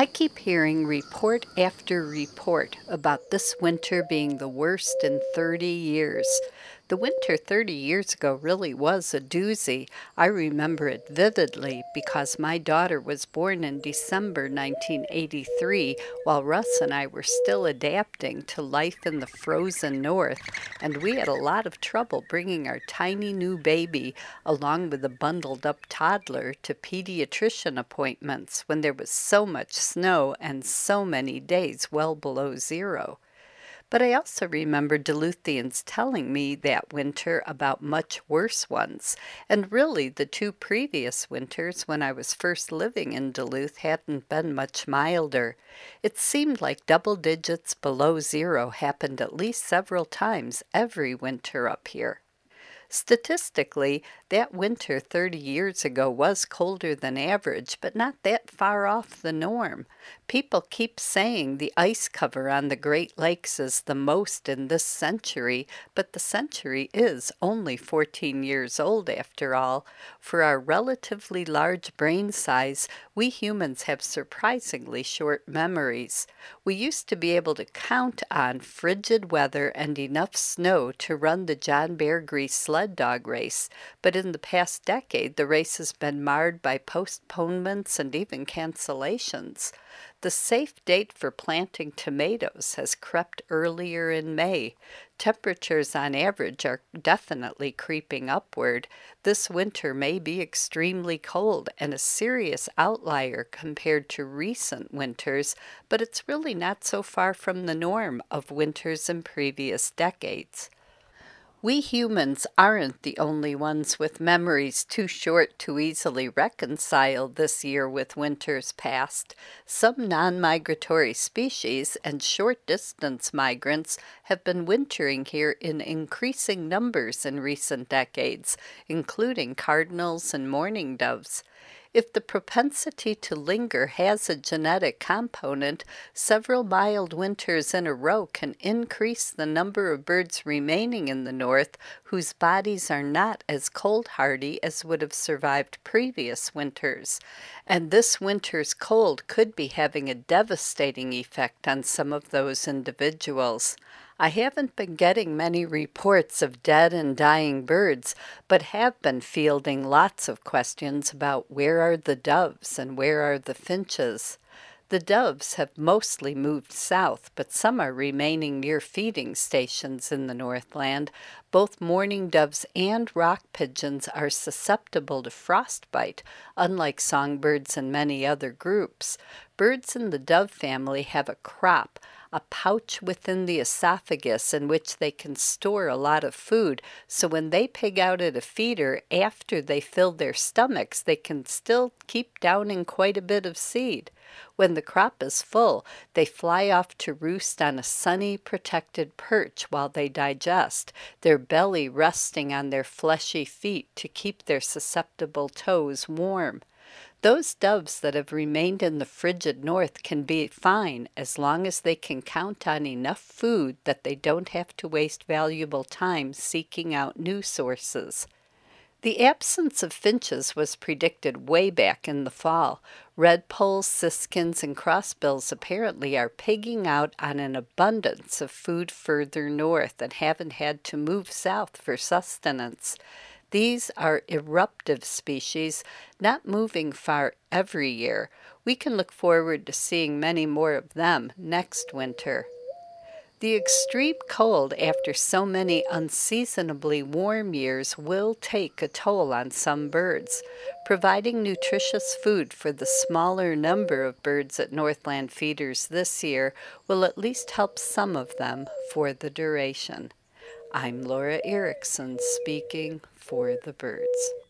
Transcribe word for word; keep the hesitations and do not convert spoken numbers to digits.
I keep hearing report after report about this winter being the worst in thirty years. The winter thirty years ago really was a doozy. I remember it vividly because my daughter was born in December nineteen eighty-three while Russ and I were still adapting to life in the frozen north, and we had a lot of trouble bringing our tiny new baby along with a bundled up toddler to pediatrician appointments when there was so much snow and so many days well below zero. But I also remember Duluthians telling me that winter about much worse ones, and really the two previous winters when I was first living in Duluth hadn't been much milder. It seemed like double digits below zero happened at least several times every winter up here. Statistically, that winter thirty years ago was colder than average, but not that far off the norm. People keep saying the ice cover on the Great Lakes is the most in this century, but the century is only fourteen years old after all. For our relatively large brain size, we humans have surprisingly short memories. We used to be able to count on frigid weather and enough snow to run the John Bear Grease sled dog race, but in the past decade the race has been marred by postponements and even cancellations. The safe date for planting tomatoes has crept earlier in May. Temperatures on average are definitely creeping upward. This winter may be extremely cold and a serious outlier compared to recent winters, but it's really not so far from the norm of winters in previous decades. We humans aren't the only ones with memories too short to easily reconcile this year with winters past. Some non-migratory species and short-distance migrants have been wintering here in increasing numbers in recent decades, including cardinals and mourning doves. If the propensity to linger has a genetic component, several mild winters in a row can increase the number of birds remaining in the north whose bodies are not as cold-hardy as would have survived previous winters. And this winter's cold could be having a devastating effect on some of those individuals. I haven't been getting many reports of dead and dying birds, but have been fielding lots of questions about where are the doves and where are the finches. The doves have mostly moved south, but some are remaining near feeding stations in the Northland. Both mourning doves and rock pigeons are susceptible to frostbite, unlike songbirds and many other groups. Birds in the dove family have a crop, a pouch within the esophagus in which they can store a lot of food, so when they pig out at a feeder after they fill their stomachs, they can still keep downing quite a bit of seed. When the crop is full, they fly off to roost on a sunny, protected perch while they digest, their belly resting on their fleshy feet to keep their susceptible toes warm. Those doves that have remained in the frigid north can be fine as long as they can count on enough food that they don't have to waste valuable time seeking out new sources. The absence of finches was predicted way back in the fall. Redpolls, siskins, and crossbills apparently are pigging out on an abundance of food further north and haven't had to move south for sustenance. These are eruptive species, not moving far every year. We can look forward to seeing many more of them next winter. The extreme cold after so many unseasonably warm years will take a toll on some birds. Providing nutritious food for the smaller number of birds at Northland feeders this year will at least help some of them for the duration. I'm Laura Erickson speaking for the birds.